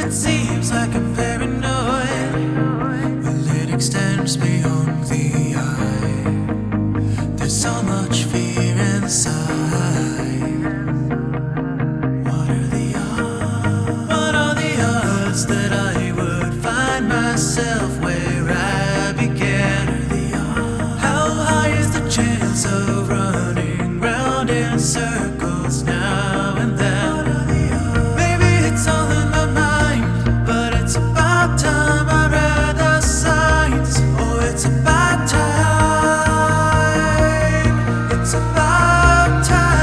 It seems like I'm paranoid. Well, it extends beyond the eye. There's so much fear inside. What are the odds that I would find myself where I began? How high is the chance of running round in circles now and then? Maybe it's all in my mind, but it's about time I read the signs. Oh, it's about time. It's about time.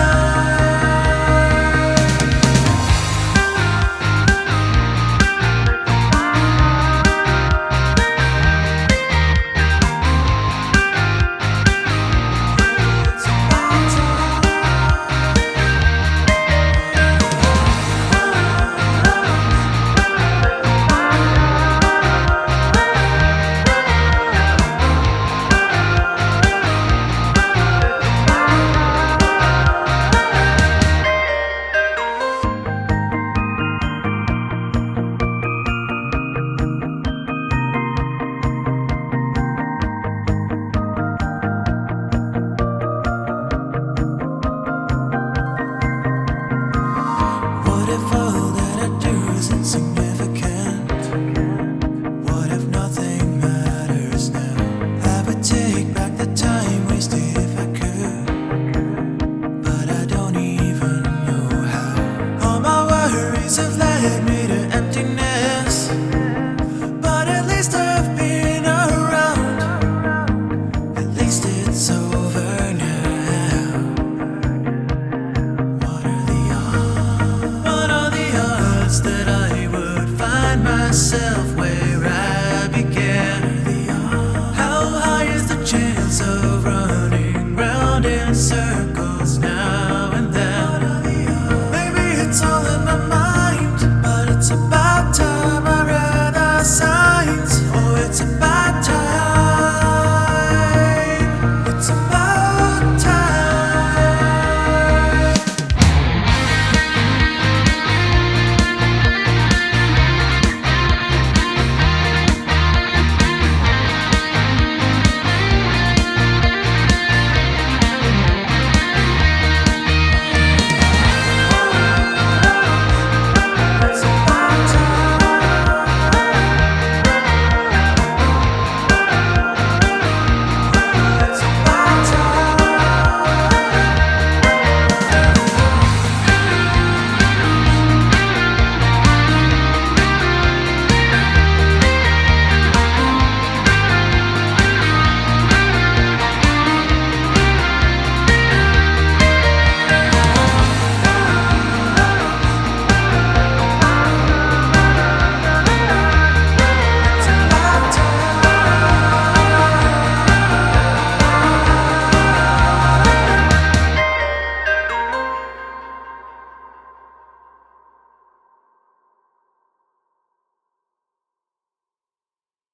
What if all that I do is insignificant? What if nothing matters now? I would take back the time wasted if I could, but I don't even know how. All my worries have led me to emptiness, but at least I've been around. At least it's over now. What are the odds that I would find myself